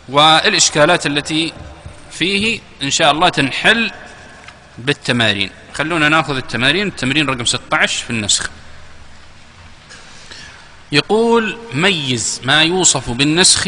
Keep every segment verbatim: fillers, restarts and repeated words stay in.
والإشكالات التي فيه إن شاء الله تنحل بالتمارين. خلونا ناخذ التمارين. التمرين رقم ستة عشر في النسخ. يقول: ميز ما يوصف بالنسخ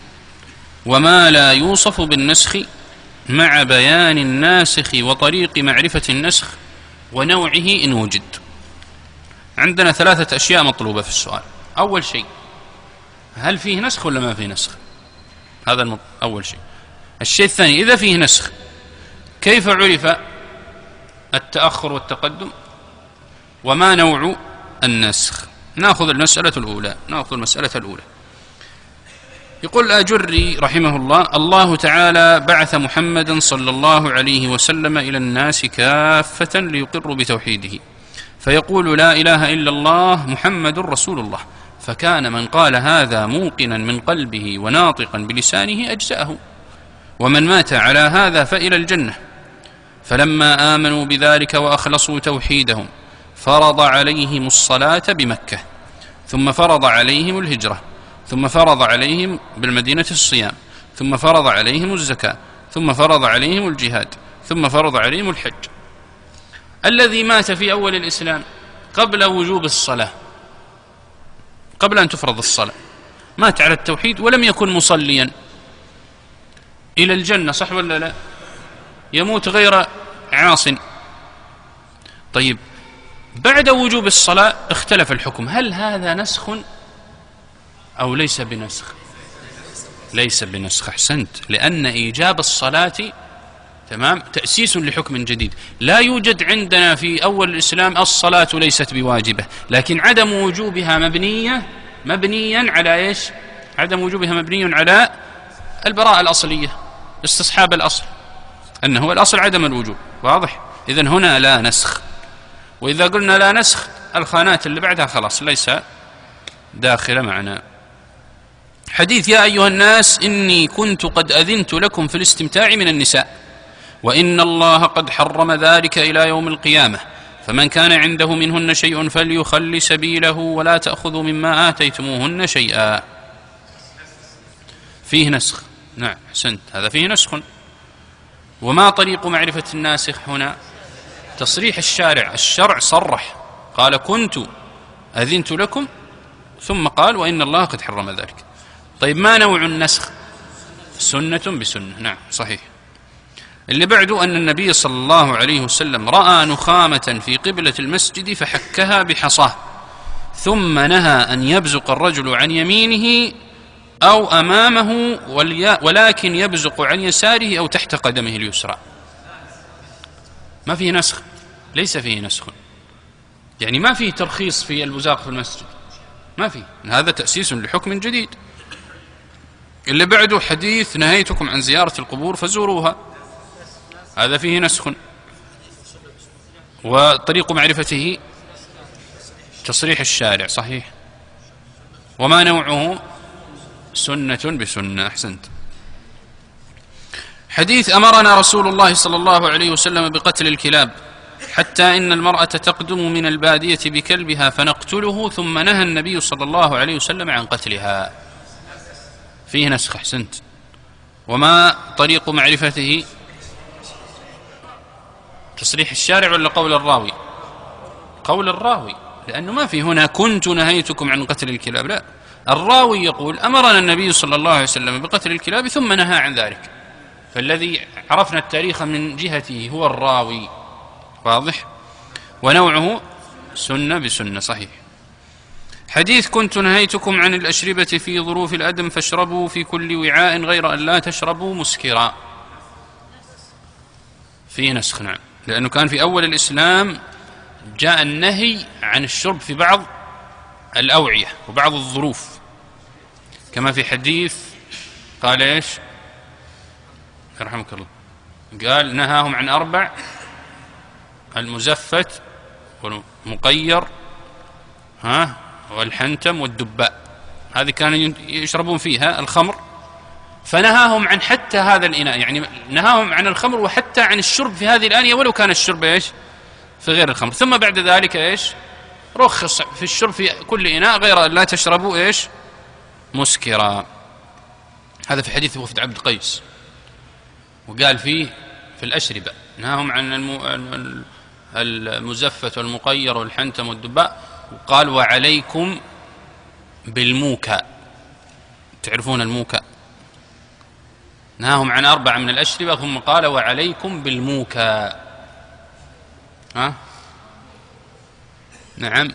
وما لا يوصف بالنسخ مع بيان الناسخ وطريق معرفة النسخ ونوعه إن وجد. عندنا ثلاثة أشياء مطلوبة في السؤال. أول شيء، هل فيه نسخ ولا ما فيه نسخ؟ هذا المط... أول شيء. الشيء الثاني، إذا فيه نسخ كيف عرف التأخر والتقدم؟ وما نوع النسخ؟ نأخذ المسألة الأولى. نأخذ المسألة الأولى. يقول الآجري رحمه الله: الله تعالى بعث محمدا صلى الله عليه وسلم إلى الناس كافة ليقروا بتوحيده، فيقول: لا إله إلا الله محمد رسول الله. فكان من قال هذا موقنا من قلبه وناطقا بلسانه أجزأه، ومن مات على هذا فإلى الجنة. فلما آمنوا بذلك وأخلصوا توحيدهم فرض عليهم الصلاة بمكة، ثم فرض عليهم الهجرة، ثم فرض عليهم بالمدينة الصيام، ثم فرض عليهم الزكاة، ثم فرض عليهم الجهاد، ثم فرض عليهم الحج. الذي مات في أول الإسلام قبل وجوب الصلاة، قبل أن تفرض الصلاة، مات على التوحيد ولم يكن مصليا، إلى الجنة، صح ولا لا؟ يموت غير عاص. طيب، بعد وجوب الصلاة اختلف الحكم، هل هذا نسخ أو ليس بنسخ؟ ليس بنسخ. أحسنت، لأن إيجاب الصلاة تمام تأسيس لحكم جديد. لا يوجد عندنا في أول الإسلام الصلاة ليست بواجبة، لكن عدم وجوبها مبنية مبنيا على إيش؟ عدم وجوبها مبني على البراءة الأصلية، استصحاب الأصل، أنه الأصل عدم الوجوب. واضح؟ إذن هنا لا نسخ. وإذا قلنا لا نسخ، الخانات اللي بعدها خلاص ليس داخل معنا. حديث: يا أيها الناس إني كنت قد أذنت لكم في الاستمتاع من النساء، وإن الله قد حرم ذلك إلى يوم القيامة، فمن كان عنده منهن شيء فليخل سبيله ولا تأخذوا مما آتيتموهن شيئا. فيه نسخ. نعم، أحسنت، هذا فيه نسخ. وما طريق معرفة الناسخ هنا؟ تصريح الشارع. الشرع صرح، قال: كنت أذنت لكم، ثم قال: وإن الله قد حرم ذلك. طيب، ما نوع النسخ؟ سنة بسنة. نعم، صحيح. اللي بعده أن النبي صلى الله عليه وسلم رأى نخامة في قبلة المسجد فحكها بحصاه، ثم نهى أن يبزق الرجل عن يمينه أو أمامه، ولكن يبزق عن يساره أو تحت قدمه اليسرى. ما فيه نسخ، ليس فيه نسخ، يعني ما فيه ترخيص في البزاق في المسجد، ما فيه. هذا تأسيس لحكم جديد. اللي بعده حديث: نهيتكم عن زيارة القبور فزوروها، هذا فيه نسخ. وطريق معرفته تصريح الشارع، صحيح. وما نوعه؟ سنة بسنة. أحسنت. حديث: أمرنا رسول الله صلى الله عليه وسلم بقتل الكلاب، حتى إن المرأة تقدم من البادية بكلبها فنقتله، ثم نهى النبي صلى الله عليه وسلم عن قتلها. فيه نسخ. أحسنت. وما طريق معرفته؟ تصريح الشارع ولا قول الراوي؟ قول الراوي، لأنه ما في هنا كنت نهيتكم عن قتل الكلاب، لا، الراوي يقول: أمرنا النبي صلى الله عليه وسلم بقتل الكلاب ثم نهى عن ذلك، فالذي عرفنا التاريخ من جهته هو الراوي. واضح؟ ونوعه سنة بسنة، صحيح. حديث: كنت نهيتكم عن الأشربة في ظروف الأدم فاشربوا في كل وعاء غير أن لا تشربوا مسكرا. فيه نسخ. نعم، لأنه كان في أول الإسلام جاء النهي عن الشرب في بعض الأوعية وبعض الظروف، كما في حديث قال إيش؟ يرحمك الله، قال: نهاهم عن أربع: المزفت والمقير ها والحنتم والدباء. هذه كانوا يشربون فيها الخمر، فنهاهم عن حتى هذا الإناء، يعني نهاهم عن الخمر وحتى عن الشرب في هذه الآنية ولو كان الشرب إيش؟ في غير الخمر. ثم بعد ذلك إيش؟ رخص في الشرب في كل إناء غير أن لا تشربوا إيش؟ مسكرا. هذا في حديث وفد عبد قيس، وقال فيه في الأشربة نهاهم عن المزفت والمقير والحنتم والدباء، وقال وعليكم بالموكى. تعرفون الموكى؟ نهاهم عن أربعة من الأشربة ثم قال وعليكم بالموكى. ها؟ نعم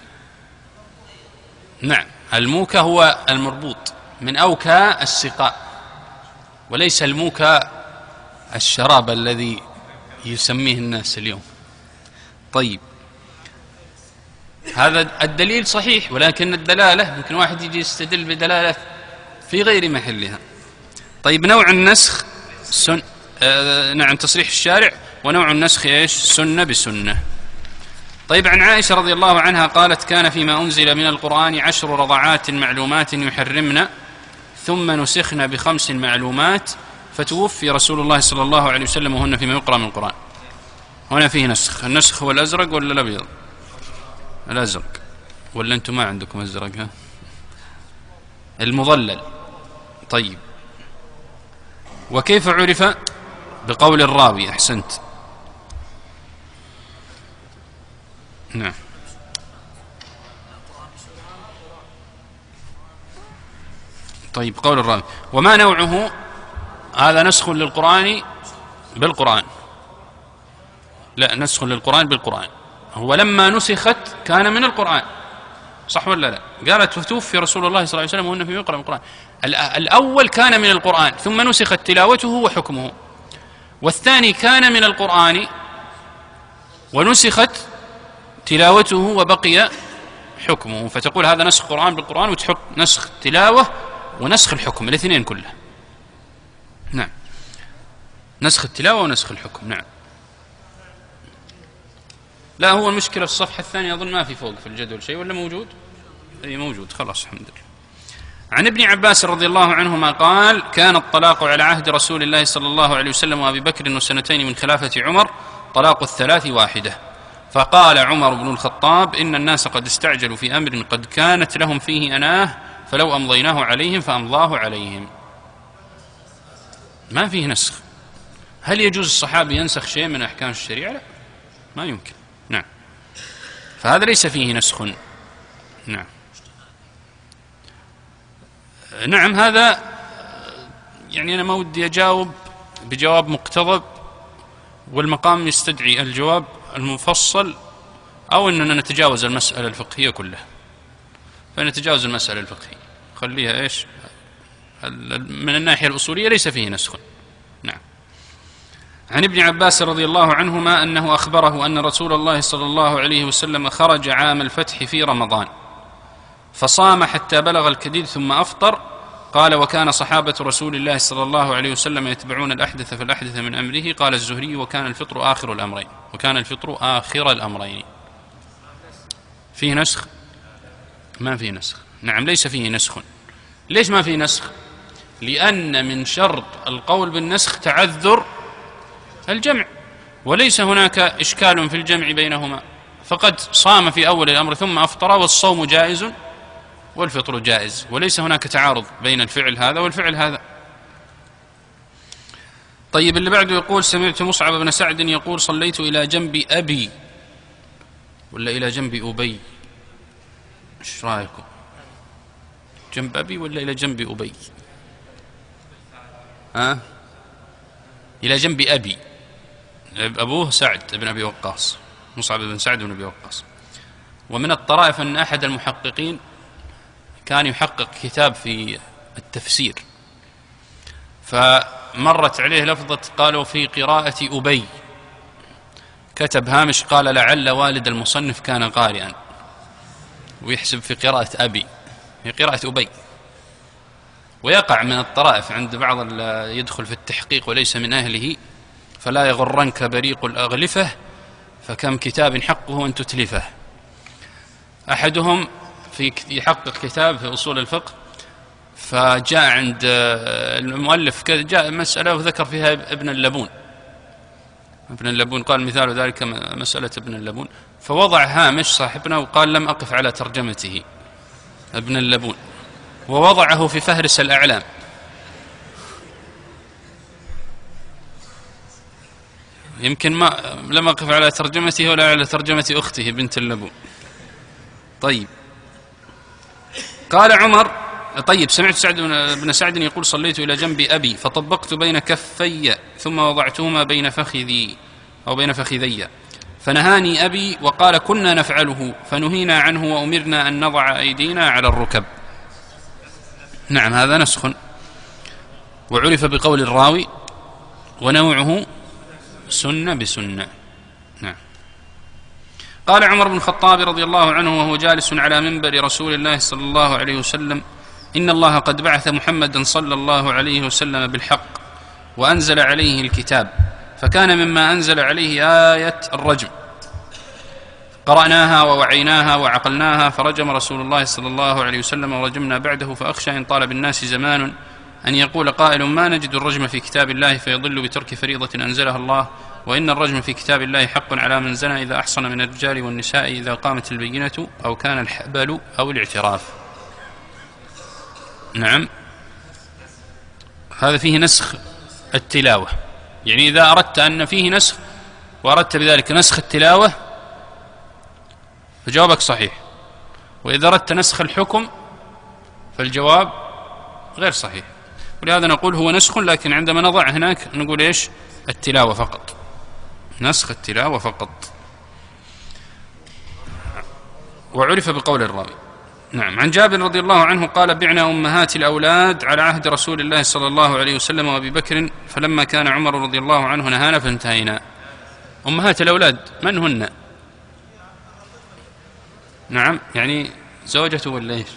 نعم، الموكى هو المربوط من أوكى السقاء، وليس الموكى الشراب الذي يسميه الناس اليوم. طيب، هذا الدليل صحيح، ولكن الدلالة يمكن واحد يجي يستدل بدلالة في غير محلها. طيب، نوع النسخ سن... آه... نعم تصريح الشارع، ونوع النسخ ايش؟ سنة بسنة. طيب، عن عائشة رضي الله عنها قالت كان فيما أنزل من القرآن عشر رضعات معلومات يحرمن ثم نسخن بخمس معلومات فتوفي رسول الله صلى الله عليه وسلم وهن فيما يقرأ من القرآن. هنا فيه نسخ. النسخ هو الأزرق ولا الأبيض؟ الأزرق. ولا أنتم ما عندكم أزرق؟ ها؟ المظلل. طيب، وكيف عرف؟ بقول الراوي. أحسنت. نعم. طيب، قول الراوي. وما نوعه؟ هذا نسخ للقرآن بالقرآن. لا، نسخ للقرآن بالقرآن. هو لما نسخت كان من القرآن، صح ولا لا؟ قالت فتوفي رسول الله صلى الله عليه وسلم وهن في يقرأ القرآن. الأول كان من القرآن ثم نسخت تلاوته وحكمه، والثاني كان من القرآن ونسخت تلاوته وبقي حكمه، فتقول هذا نسخ قرآن بالقرآن، وتحط نسخ تلاوة ونسخ الحكم، الاثنين كله. نعم، نسخ التلاوة ونسخ الحكم. نعم. لا، هو المشكلة في الصفحة الثانية أظن ما في فوق في الجدول شيء، ولا موجود؟ أي موجود، خلاص الحمد لله. عن ابن عباس رضي الله عنهما قال كان الطلاق على عهد رسول الله صلى الله عليه وسلم وأبي بكر وسنتين من خلافة عمر طلاق الثلاث واحدة، فقال عمر بن الخطاب إن الناس قد استعجلوا في أمر قد كانت لهم فيه أناه فلو أمضيناه عليهم فأمضاه عليهم. ما فيه نسخ. هل يجوز الصحابي ينسخ شيء من أحكام الشريعة؟ لا، ما يمكن. نعم، فهذا ليس فيه نسخ. نعم نعم هذا يعني أنا ما ودي أجاوب بجواب مقتضب، والمقام يستدعي الجواب المفصل، أو أننا نتجاوز المسألة الفقهية كلها، فنتجاوز المسألة الفقهية خليها إيش من الناحية الأصولية ليس فيه نسخ. نعم. عن ابن عباس رضي الله عنهما أنه أخبره أن رسول الله صلى الله عليه وسلم خرج عام الفتح في رمضان فصام حتى بلغ الكديد ثم أفطر. قال وكان صحابة رسول الله صلى الله عليه وسلم يتبعون الأحدث فالأحدث من أمره. قال الزهري وكان الفطر آخر الأمرين. وكان الفطر آخر الأمرين. فيه نسخ؟ ما فيه نسخ. نعم، ليس فيه نسخ. ليش ما فيه نسخ؟ لأن من شرط القول بالنسخ تعذر الجمع، وليس هناك إشكال في الجمع بينهما، فقد صام في أول الأمر ثم أفطر، والصوم جائز والفطر جائز، وليس هناك تعارض بين الفعل هذا والفعل هذا. طيب، اللي بعده يقول سمعت مصعب بن سعد يقول صليت إلى جنب أبي، ولا إلى جنب أبي؟ إيش رأيكم؟ جنب أبي ولا إلى جنب أبي؟ ها؟ إلى جنب أبي. أبوه سعد بن أبي وقاص، مصعب بن سعد بن أبي وقاص. ومن الطرائف أن أحد المحققين كان يحقق كتاب في التفسير، فمرت عليه لفظة قالوا في قراءة أبي، كتب هامش قال لعل والد المصنف كان قارئا، ويحسب في قراءة أبي في قراءة أبي. ويقع من الطرائف عند بعض يدخل في التحقيق وليس من أهله، فلا يغرنك بريق الأغلفة فكم كتاب حقه أن تتلفه. أحدهم في يحقق كتاب في أصول الفقه، فجاء عند المؤلف جاء مسألة وذكر فيها ابن اللبون. ابن اللبون قال مثال ذلك مسألة ابن اللبون، فوضع هامش صاحبنا وقال لم أقف على ترجمته ابن اللبون، ووضعه في فهرس الأعلام يمكن ما لم أقف على ترجمته ولا على ترجمة أخته بنت اللبون. طيب قال عمر. طيب سمعت سعد بن سعد يقول صليت إلى جنب أبي فطبقت بين كفي ثم وضعتهما بين فخذي أو بين فخذي فنهاني أبي وقال كنا نفعله فنهينا عنه وأمرنا أن نضع أيدينا على الركب. نعم هذا نسخ وعرف بقول الراوي ونوعه سنة بسنة. نعم. قال عمر بن الخطاب رضي الله عنه وهو جالس على منبر رسول الله صلى الله عليه وسلم إن الله قد بعث محمدا صلى الله عليه وسلم بالحق وأنزل عليه الكتاب فكان مما أنزل عليه آية الرجم قرأناها ووعيناها وعقلناها فرجم رسول الله صلى الله عليه وسلم ورجمنا بعده فأخشى إن طال بالناس زمان أن يقول قائل ما نجد الرجم في كتاب الله فيضل بترك فريضة أنزلها الله وإن الرجم في كتاب الله حق على من زنى إذا أحصن من الرجال والنساء إذا قامت البينة أو كان الحبل أو الاعتراف. نعم هذا فيه نسخ التلاوة، يعني إذا أردت أن فيه نسخ وأردت بذلك نسخ التلاوة فجوابك صحيح، وإذا أردت نسخ الحكم فالجواب غير صحيح. ولهذا نقول هو نسخ، لكن عندما نضع هناك نقول إيش؟ التلاوة فقط، نسخ التلاوة فقط. وعرف بقول الراوي. نعم. عن جابر رضي الله عنه قال بعنا أمهات الأولاد على عهد رسول الله صلى الله عليه وسلم وأبي بكر فلما كان عمر رضي الله عنه نهانا فانتهينا. أمهات الأولاد من هن؟ نعم يعني زوجته ولا إيش؟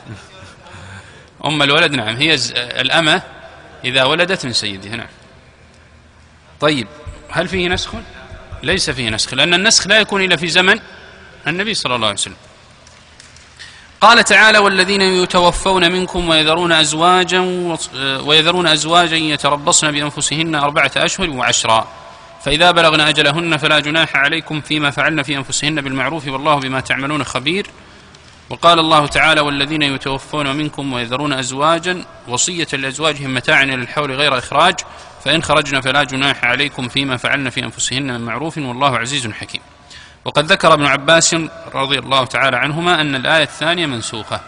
أم الولد. نعم هي الأمة إذا ولدت من سيدها. نعم. طيب هل فيه نسخ؟ ليس فيه نسخ، لأن النسخ لا يكون إلا في زمن النبي صلى الله عليه وسلم. قال تعالى والذين يتوفون منكم ويذرون أزواجا ويذرون أزواجا يتربصن بأنفسهن أربعة أشهر وعشرا فإذا بلغن أجلهن فلا جناح عليكم فيما فعلن في أنفسهن بالمعروف والله بما تعملون خبير. وقال الله تعالى والذين يتوفون منكم ويذرون أزواجا وصية لأزواجهم متاعا إلى الحول غير إخراج فإن خرجن فلا جناح عليكم فيما فعلن في أنفسهن من معروف والله عزيز حكيم. وقد ذكر ابن عباس رضي الله تعالى عنهما أن الآية الثانية منسوخة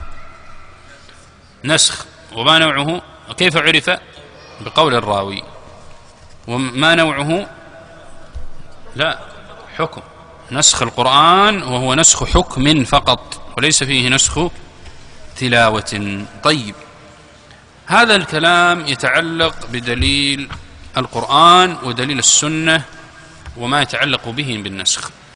نسخ. وما نوعه كيف عرف؟ بقول الراوي. وما نوعه؟ لا حكم، نسخ القرآن وهو نسخ حكم فقط وليس فيه نسخ تلاوة. طيب هذا الكلام يتعلق بدليل القرآن ودليل السنة وما يتعلق به بالنسخ.